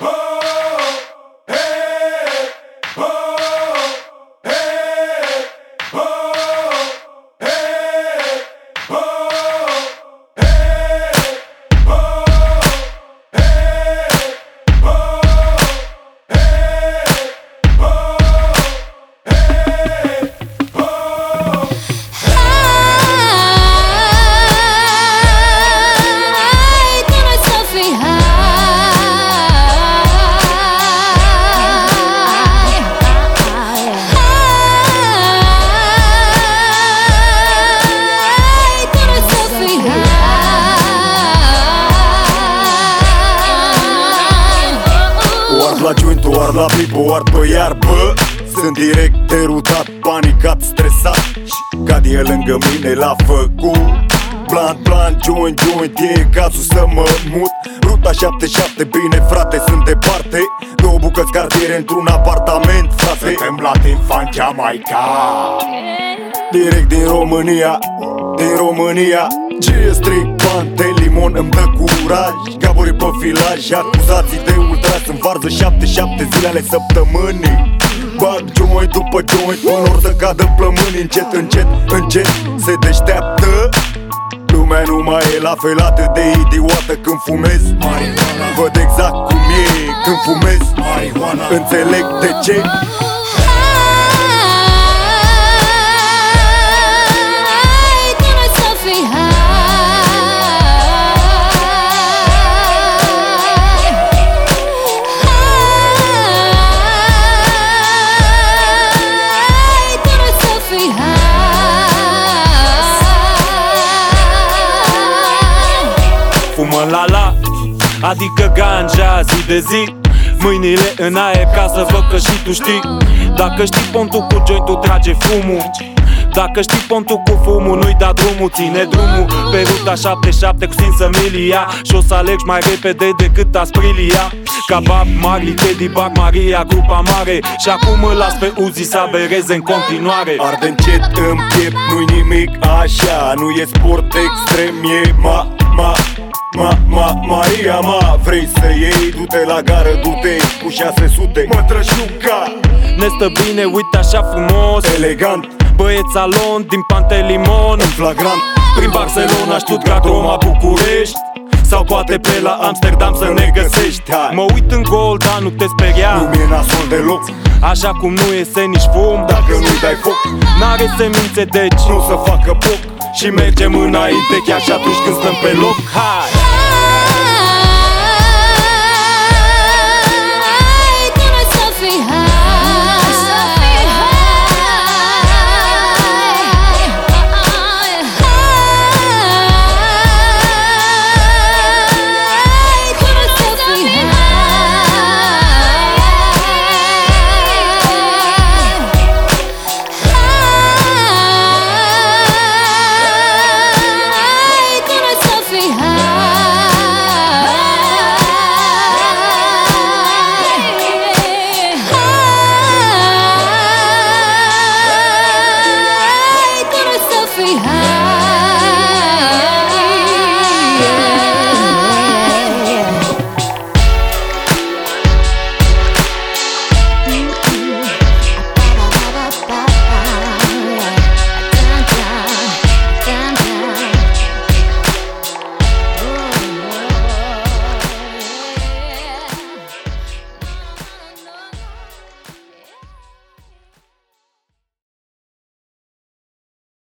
La joint, ard la pipo, ard pe iarbă. Sunt direct derutat, panicat, stresat și cad e lângă mine la făcut. Blunt, joint, e cazul să mă mut. Ruta 77, bine frate, sunt departe. Două bucăți cartiere într-un apartament, frate. Suntem la Infant Jamaica, direct din România, G strict, pante, limon îmi dă curaj. Gaburi pe filaj, acuzații de ultras. În varză 7 zile ale săptămânii. Bag joint după joint, până ori să cadă plămânii. Încet, se deșteaptă. Lumea nu mai e la fel atât de idiotă când fumez marihuana. Văd exact cum e când fumez marihuana. Înțeleg de ce. Fumă la, adică ganja zi de zi. Mâinile în aer ca să văd că și tu știi. Dacă știi pontul cu jointul, trage fumul. Dacă știi pontul cu fumul, nu-i da drumul. Ține drumul pe ruta 77 cu Sinsămilia. Și o să alergi mai repede decât Asprilia. Ca Bob Marley, Teddy Bag, Maria, grupa mare. Și acum îl las pe Uzi să abereze în continuare. Arde încet în piept, nu-i nimic așa. Nu e sport extrem, e Maria, vrei să iei? Du-te la gară, du-te cu 600. Mătrășuca ne stă bine, uite așa frumos, elegant, băieț salon din Pantelimon. în flagrant, prin Barcelona, Stuttgart, Roma, București. Sau poate pe la Amsterdam să ne găsești. Mă uit în gol, dar nu te speria. Nu mi-e nasol deloc, așa cum nu iese nici fum. dacă nu-i dai foc, n-are semințe, deci nu o să facă poc. și mergem înainte chiar și atunci când stăm pe loc. Hai!